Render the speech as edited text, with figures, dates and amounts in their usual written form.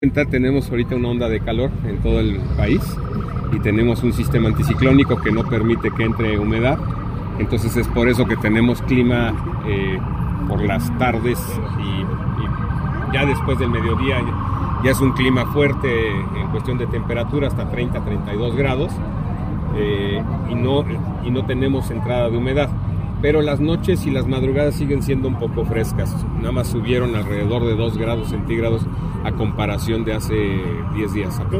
Tenemos ahorita una onda de calor en todo el país y tenemos un sistema anticiclónico que no permite que entre humedad. Entonces es por eso que tenemos clima por las tardes y ya después del mediodía ya es un clima fuerte en cuestión de temperatura, hasta 30-32 grados, y no tenemos entrada de humedad. Pero las noches y las madrugadas siguen siendo un poco frescas, nada más subieron alrededor de 2 grados centígrados a comparación de hace 10 días.